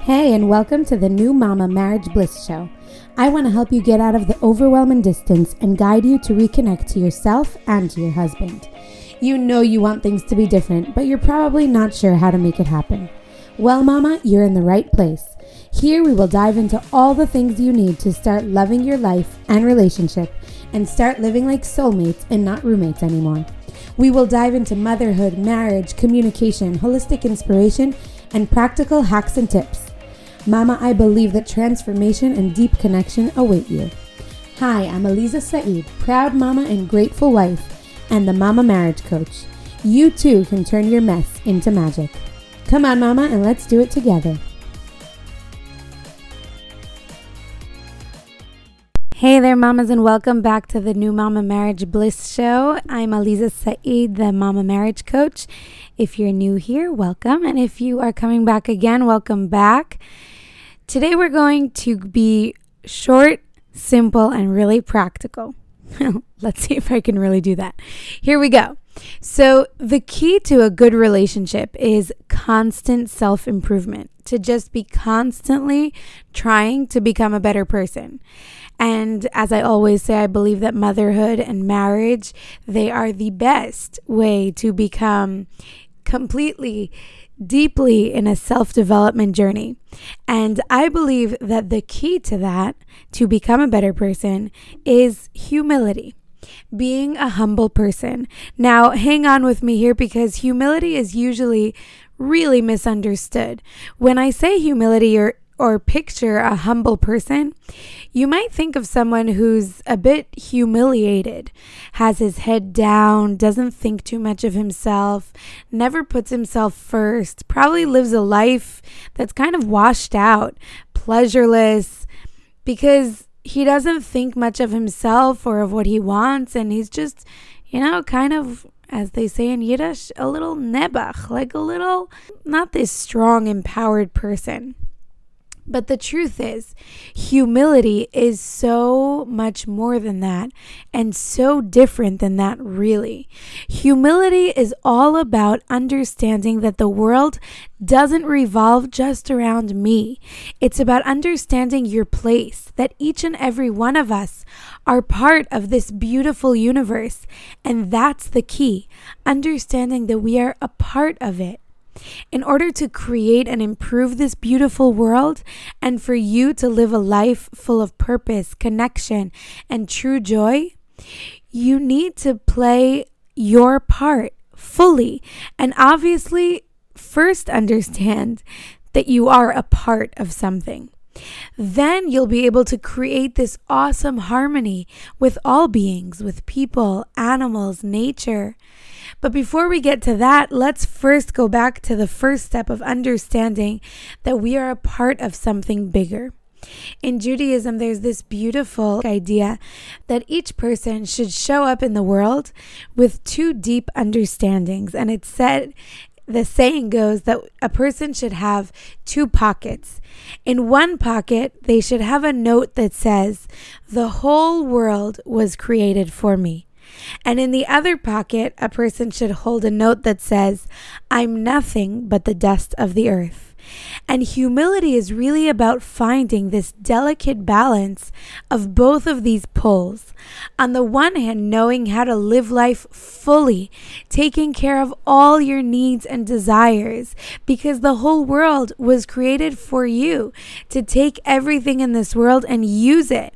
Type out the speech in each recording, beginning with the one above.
Hey, and welcome to the New Mama Marriage Bliss Show. I want to help you get out of the overwhelming distance and guide you to reconnect to yourself and to your husband. You know you want things to be different, but you're probably not sure how to make it happen. Well, Mama, you're in the right place. Here we will dive into all the things you need to start loving your life and relationship and start living like soulmates and not roommates anymore. We will dive into motherhood, marriage, communication, holistic inspiration, and practical hacks and tips. Mama, I believe that transformation and deep connection await you. Hi, I'm Aliza Saeed, proud mama and grateful wife, and the Mama Marriage Coach. You too can turn your mess into magic. Come on, Mama, and let's do it together. Hey there, mamas, and welcome back to the New Mama Marriage Bliss Show. I'm Aliza Saeed, the Mama Marriage Coach. If you're new here, welcome. And if you are coming back again, welcome back. Today we're going to be short, simple, and really practical. Let's see if I can really do that. Here we go. So the key to a good relationship is constant self-improvement, to just be constantly trying to become a better person. And as I always say, I believe that motherhood and marriage, they are the best way to become completely, deeply in a self-development journey. And I believe that the key to that, to become a better person, is humility. Being a humble person. Now, hang on with me here because humility is usually really misunderstood. When I say humility or picture a humble person, you might think of someone who's a bit humiliated, has his head down, doesn't think too much of himself, never puts himself first, probably lives a life that's kind of washed out, pleasureless, because he doesn't think much of himself or of what he wants, and he's just, kind of, as they say in Yiddish, a little nebach, like a little, not this strong, empowered person. But the truth is, humility is so much more than that and so different than that, really. Humility is all about understanding that the world doesn't revolve just around me. It's about understanding your place, that each and every one of us are part of this beautiful universe. And that's the key, understanding that we are a part of it. In order to create and improve this beautiful world and for you to live a life full of purpose, connection, and true joy, you need to play your part fully. And obviously, first understand that you are a part of something. Then you'll be able to create this awesome harmony with all beings, with people, animals, nature. But before we get to that, let's first go back to the first step of understanding that we are a part of something bigger. In Judaism, there's this beautiful idea that each person should show up in the world with two deep understandings. And it's said, the saying goes that a person should have two pockets. In one pocket, they should have a note that says, "The whole world was created for me." And in the other pocket, a person should hold a note that says, "I'm nothing but the dust of the earth." And humility is really about finding this delicate balance of both of these poles. On the one hand, knowing how to live life fully, taking care of all your needs and desires, because the whole world was created for you to take everything in this world and use it.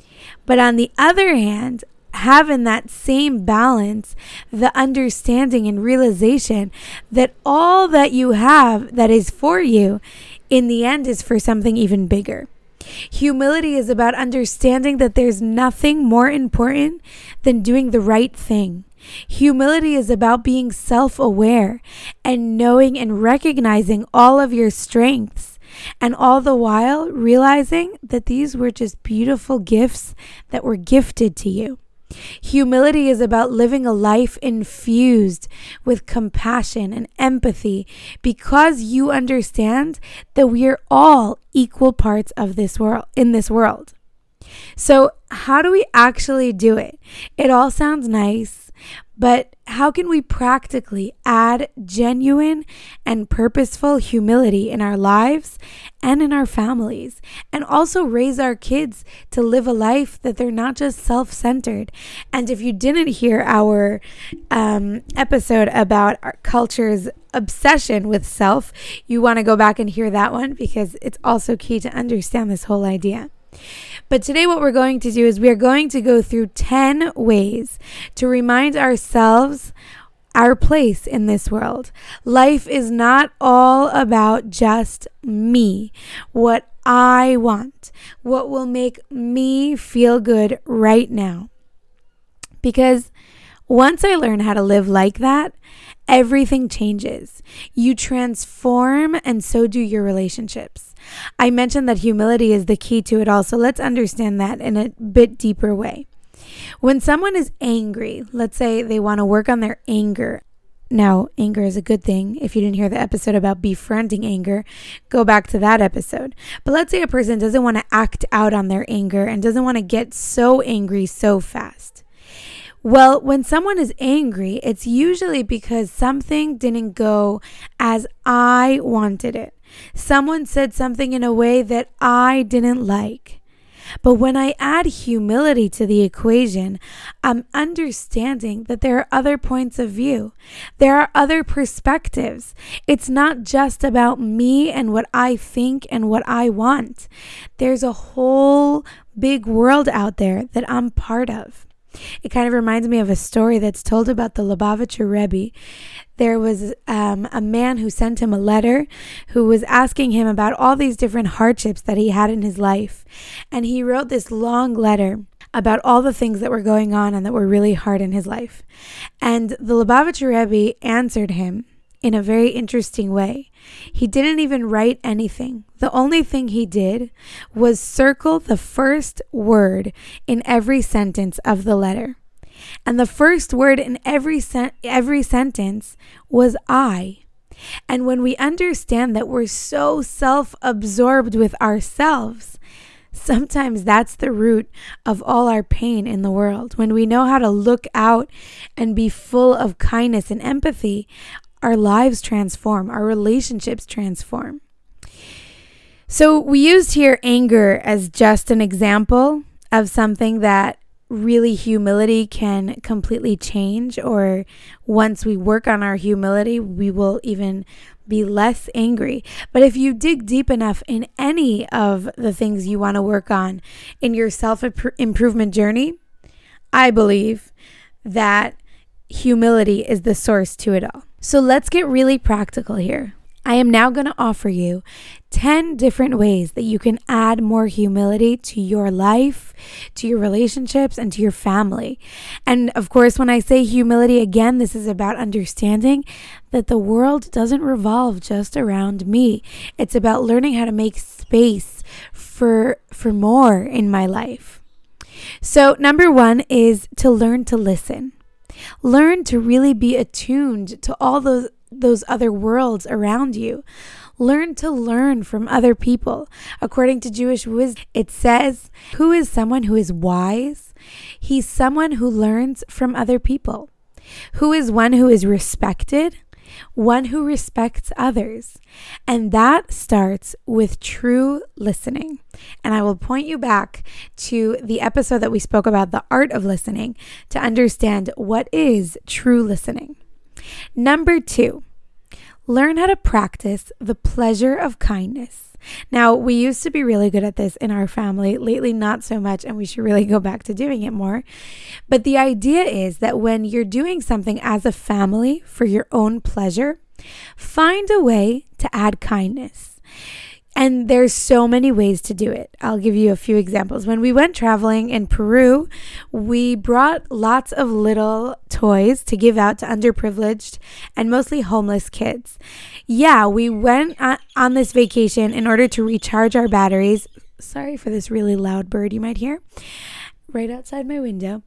But on the other hand, having that same balance, the understanding and realization that all that you have that is for you, in the end is for something even bigger. Humility is about understanding that there's nothing more important than doing the right thing. Humility is about being self-aware and knowing and recognizing all of your strengths, and all the while realizing that these were just beautiful gifts that were gifted to you. Humility is about living a life infused with compassion and empathy because you understand that we are all equal parts of this world, in this world. So how do we actually do it? It all sounds nice, But how can we practically add genuine and purposeful humility in our lives and in our families, and also raise our kids to live a life that they're not just self-centered? And if you didn't hear our episode about our culture's obsession with self, you want to go back and hear that one, because it's also key to understand this whole idea. But today what we're going to do is we are going to go through 10 ways to remind ourselves our place in this world. Life is not all about just me, what I want, what will make me feel good right now. Because once I learn how to live like that, everything changes. You transform, and so do your relationships. I mentioned that humility is the key to it all, so let's understand that in a bit deeper way. When someone is angry, let's say they want to work on their anger. Now, anger is a good thing. If you didn't hear the episode about befriending anger, go back to that episode. But let's say a person doesn't want to act out on their anger and doesn't want to get so angry so fast. Well, when someone is angry, it's usually because something didn't go as I wanted it. Someone said something in a way that I didn't like. But when I add humility to the equation, I'm understanding that there are other points of view. There are other perspectives. It's not just about me and what I think and what I want. There's a whole big world out there that I'm part of. It kind of reminds me of a story that's told about the Lubavitcher Rebbe. There was a man who sent him a letter who was asking him about all these different hardships that he had in his life. And he wrote this long letter about all the things that were going on and that were really hard in his life. And the Lubavitcher Rebbe answered him in a very interesting way. He didn't even write anything. The only thing he did was circle the first word in every sentence of the letter. And the first word in every sentence was I. And when we understand that we're so self-absorbed with ourselves, sometimes that's the root of all our pain in the world. When we know how to look out and be full of kindness and empathy, our lives transform, our relationships transform. So we used here anger as just an example of something that really humility can completely change, or once we work on our humility, we will even be less angry. But if you dig deep enough in any of the things you want to work on in your self-improvement journey, I believe that humility is the source to it all. So let's get really practical here. I am now going to offer you 10 different ways that you can add more humility to your life, to your relationships, and to your family. And of course, when I say humility, again, this is about understanding that the world doesn't revolve just around me. It's about learning how to make space for more in my life. So number 1 is to learn to listen. Learn to really be attuned to all those other worlds around you. Learn to learn from other people. According to Jewish wisdom, it says, who is someone who is wise? He's someone who learns from other people. Who is one who is respected? One who respects others. And that starts with true listening. And I will point you back to the episode that we spoke about the art of listening to understand what is true listening. Number 2, learn how to practice the pleasure of kindness. Now, we used to be really good at this in our family. Lately, not so much, and we should really go back to doing it more. But the idea is that when you're doing something as a family for your own pleasure, find a way to add kindness. And there's so many ways to do it. I'll give you a few examples. When we went traveling in Peru, we brought lots of little toys to give out to underprivileged and mostly homeless kids. Yeah, we went on this vacation in order to recharge our batteries. Sorry for this really loud bird you might hear right outside my window.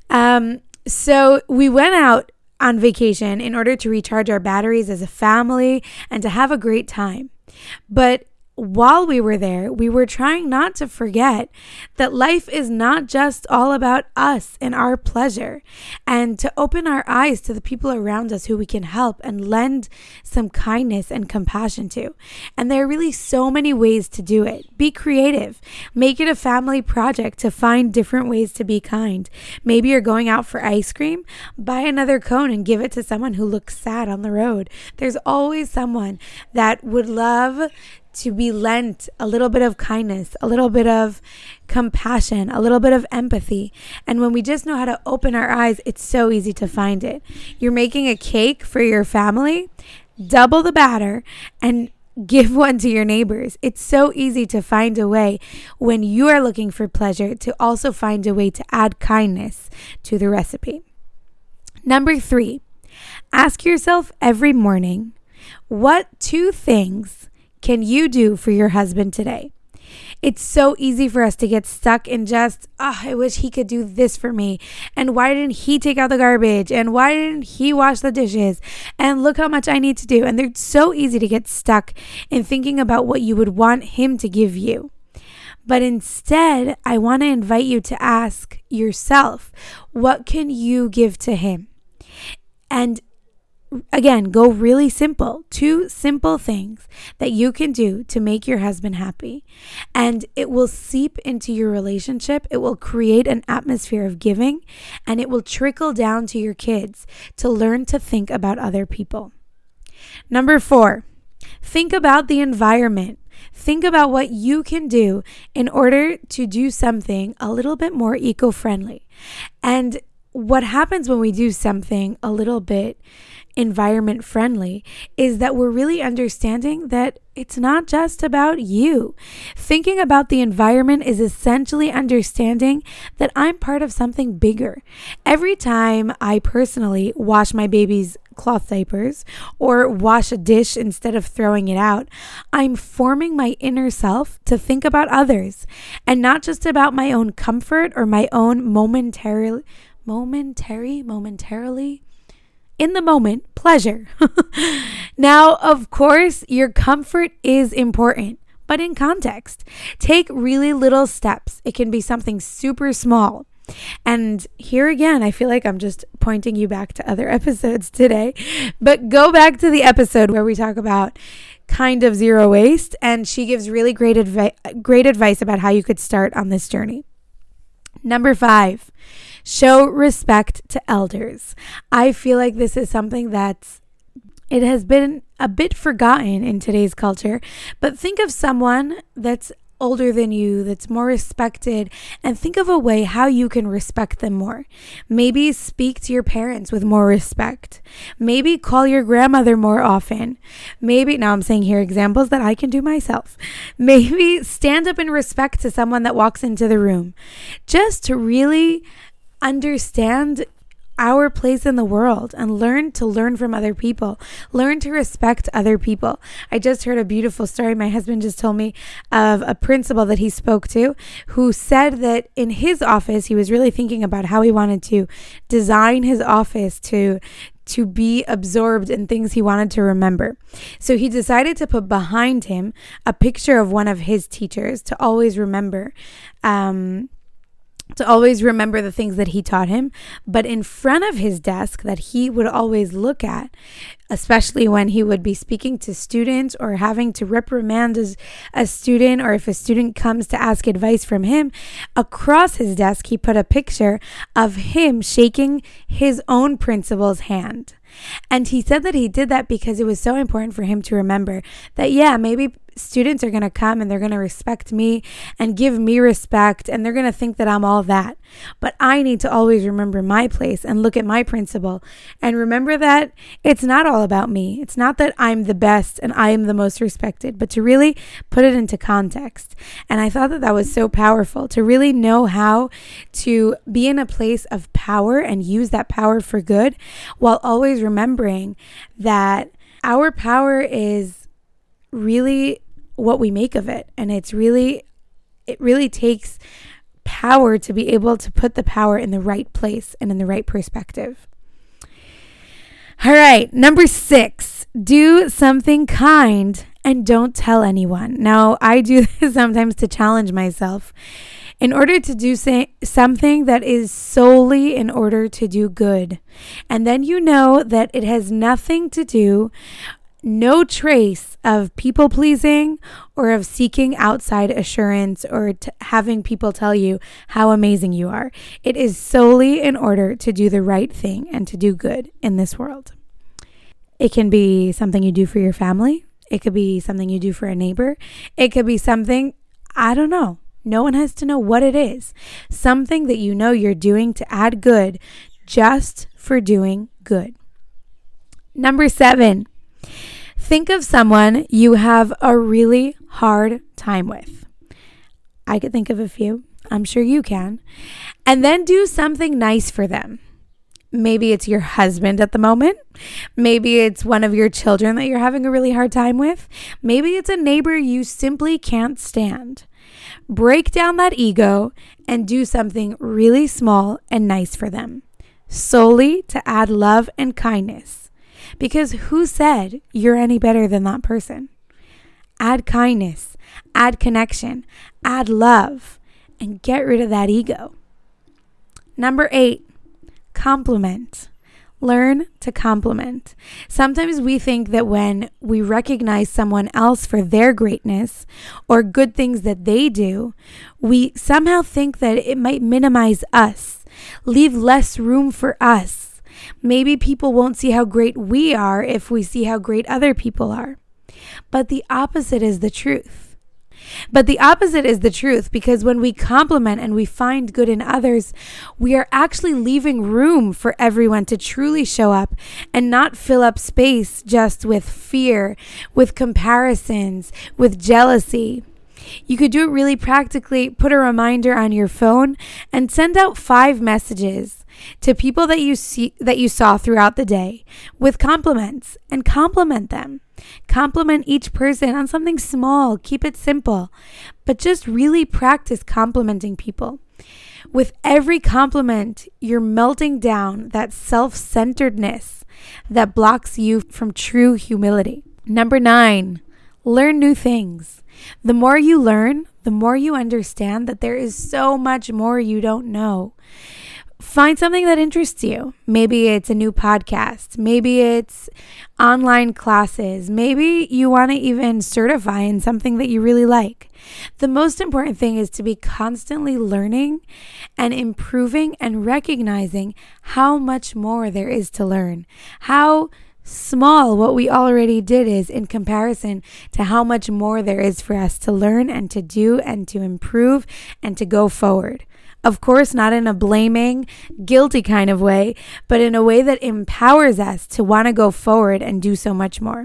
So we went out on vacation in order to recharge our batteries as a family and to have a great time. But while we were there, we were trying not to forget that life is not just all about us and our pleasure, and to open our eyes to the people around us who we can help and lend some kindness and compassion to. And there are really so many ways to do it. Be creative. Make it a family project to find different ways to be kind. Maybe you're going out for ice cream, buy another cone and give it to someone who looks sad on the road. There's always someone that would love to be lent a little bit of kindness, a little bit of compassion, a little bit of empathy. And when we just know how to open our eyes, it's so easy to find it. You're making a cake for your family, double the batter and give one to your neighbors. It's so easy to find a way when you are looking for pleasure to also find a way to add kindness to the recipe. Number 3, ask yourself every morning, what 2 things can you do for your husband today? It's so easy for us to get stuck in just, I wish he could do this for me. And why didn't he take out the garbage? And why didn't he wash the dishes? And look how much I need to do. And they're so easy to get stuck in thinking about what you would want him to give you. But instead, I want to invite you to ask yourself, what can you give to him? And again, go really simple. 2 simple things that you can do to make your husband happy. And it will seep into your relationship. It will create an atmosphere of giving, and it will trickle down to your kids to learn to think about other people. Number 4, think about the environment. Think about what you can do in order to do something a little bit more eco-friendly. And what happens when we do something a little bit environment friendly is that we're really understanding that it's not just about you. Thinking about the environment is essentially understanding that I'm part of something bigger. Every time I personally wash my baby's cloth diapers or wash a dish instead of throwing it out, I'm forming my inner self to think about others and not just about my own comfort or my own momentarily in the moment pleasure. Now, of course, your comfort is important, but in context. Take really little steps. It can be something super small. And here again, I feel like I'm just pointing you back to other episodes today, but go back to the episode where we talk about kind of zero waste, and she gives really great advice about how you could start on this journey. Number 5, show respect to elders. I feel like this is something it has been a bit forgotten in today's culture, but think of someone that's older than you, that's more respected, and think of a way how you can respect them more. Maybe speak to your parents with more respect. Maybe call your grandmother more often. Maybe, now I'm saying here examples that I can do myself. Maybe stand up in respect to someone that walks into the room. Just to really understand our place in the world and learn from other people, learn to respect other people. I just heard a beautiful story. My husband just told me of a principal that he spoke to who said that in his office, he was really thinking about how he wanted to design his office to be absorbed in things he wanted to remember. So he decided to put behind him a picture of one of his teachers to always remember the things that he taught him, but in front of his desk that he would always look at, especially when he would be speaking to students or having to reprimand a student, or if a student comes to ask advice from him, across his desk, he put a picture of him shaking his own principal's hand. And he said that he did that because it was so important for him to remember that, maybe students are going to come and they're going to respect me and give me respect, and they're going to think that I'm all that. But I need to always remember my place and look at my principal and remember that it's not all about me. It's not that I'm the best and I am the most respected, but to really put it into context. And I thought that was so powerful, to really know how to be in a place of power and use that power for good, while always remembering that our power is really what we make of it. And it really takes power to be able to put the power in the right place and in the right perspective. All right, number 6, do something kind And don't tell anyone. Now, I do this sometimes to challenge myself in order to do something that is solely in order to do good. And then you know that it has nothing to do, no trace of people pleasing or of seeking outside assurance or having people tell you how amazing you are. It is solely in order to do the right thing and to do good in this world. It can be something you do for your family. It could be something you do for a neighbor. It could be something, I don't know. No one has to know what it is. Something that you know you're doing to add good just for doing good. Number 7, think of someone you have a really hard time with. I could think of a few. I'm sure you can. And then do something nice for them. Maybe it's your husband at the moment. Maybe it's one of your children that you're having a really hard time with. Maybe it's a neighbor you simply can't stand. Break down that ego and do something really small and nice for them, solely to add love and kindness. Because who said you're any better than that person? Add kindness, add connection, add love, and get rid of that ego. Number 8, compliment. Learn to compliment. Sometimes we think that when we recognize someone else for their greatness or good things that they do, we somehow think that it might minimize us, leave less room for us. Maybe people won't see how great we are if we see how great other people are. But the opposite is the truth. Because when we compliment and we find good in others, we are actually leaving room for everyone to truly show up and not fill up space just with fear, with comparisons, with jealousy. You could do it really practically. Put a reminder on your phone and send out 5 messages to people that you saw throughout the day with compliments, and compliment them. Compliment each person on something small. Keep it simple, but just really practice complimenting people. With every compliment, you're melting down that self-centeredness that blocks you from true humility. Number 9, learn new things. The more you learn, the more you understand that there is so much more you don't know. Find something that interests you. Maybe it's a new podcast. Maybe it's online classes. Maybe you want to even certify in something that you really like. The most important thing is to be constantly learning and improving and recognizing how much more there is to learn. How small what we already did is in comparison to how much more there is for us to learn and to do and to improve and to go forward. Of course, not in a blaming, guilty kind of way, but in a way that empowers us to want to go forward and do so much more.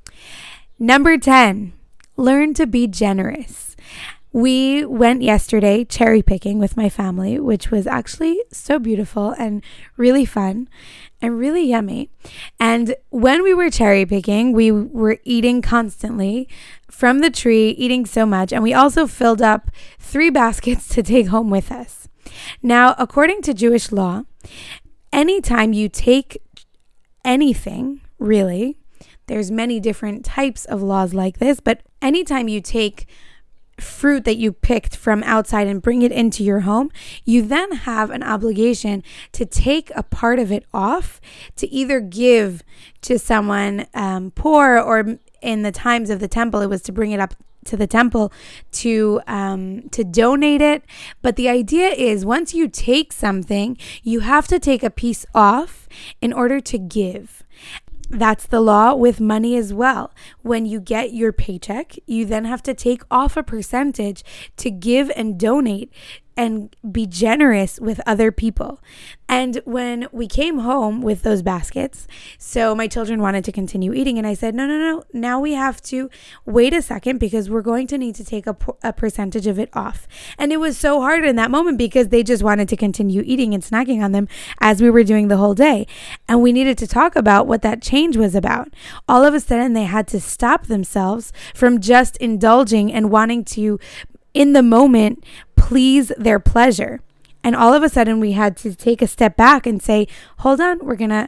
Number 10, learn to be generous. We went yesterday cherry picking with my family, which was actually so beautiful and really fun and really yummy. And when we were cherry picking, we were eating constantly from the tree, eating so much. And we also filled up 3 baskets to take home with us. Now, according to Jewish law, anytime you take anything, really, there's many different types of laws like this, but anytime you take fruit that you picked from outside and bring it into your home, you then have an obligation to take a part of it off to either give to someone poor, or in the times of the temple, it was to bring it up to the temple to donate it. But the idea is once you take something, you have to take a piece off in order to give. That's the law with money as well. When you get your paycheck, you then have to take off a percentage to give and donate and be generous with other people. And when we came home with those baskets, so my children wanted to continue eating, and I said, no, now we have to wait a second because we're going to need to take a percentage of it off. And it was so hard in that moment because they just wanted to continue eating and snacking on them as we were doing the whole day. And we needed to talk about what that change was about. All of a sudden, they had to stop themselves from just indulging and wanting to, in the moment, please their pleasure. And all of a sudden we had to take a step back and say, hold on, we're gonna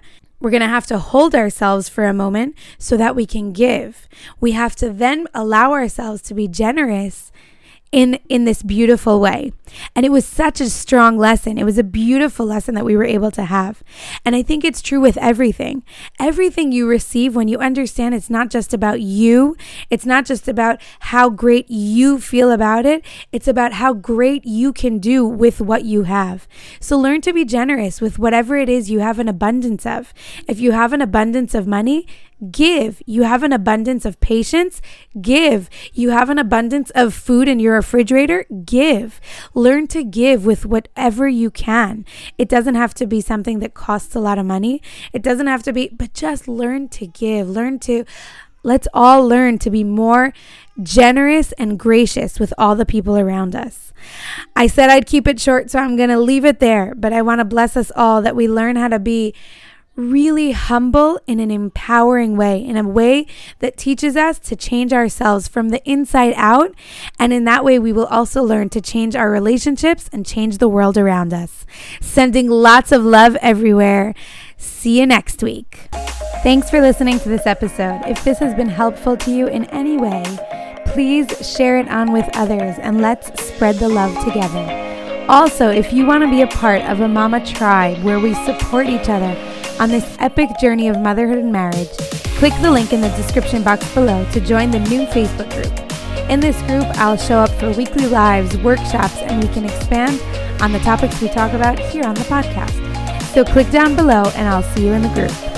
We're going to have to hold ourselves for a moment so that we can give. We have to then allow ourselves to be generous in this beautiful way. And it was such a strong lesson. It was a beautiful lesson that we were able to have. And I think it's true with everything. Everything you receive, when you understand it's not just about you, it's not just about how great you feel about it, it's about how great you can do with what you have. So learn to be generous with whatever it is you have an abundance of. If you have an abundance of money, give. You have an abundance of patience, give. You have an abundance of food in your refrigerator, give. Learn to give with whatever you can. It doesn't have to be something that costs a lot of money. It doesn't have to be, but just learn to give. Let's all learn to be more generous and gracious with all the people around us. I said I'd keep it short, so I'm going to leave it there, but I want to bless us all that we learn how to be really humble in an empowering way, in a way that teaches us to change ourselves from the inside out. And in that way, we will also learn to change our relationships and change the world around us. Sending lots of love everywhere. See you next week. Thanks for listening to this episode. If this has been helpful to you in any way, please share it on with others and let's spread the love together. Also, if you want to be a part of a mama tribe where we support each other on this epic journey of motherhood and marriage, click the link in the description box below to join the new Facebook group. In this group, I'll show up for weekly lives, workshops, and we can expand on the topics we talk about here on the podcast. So click down below and I'll see you in the group.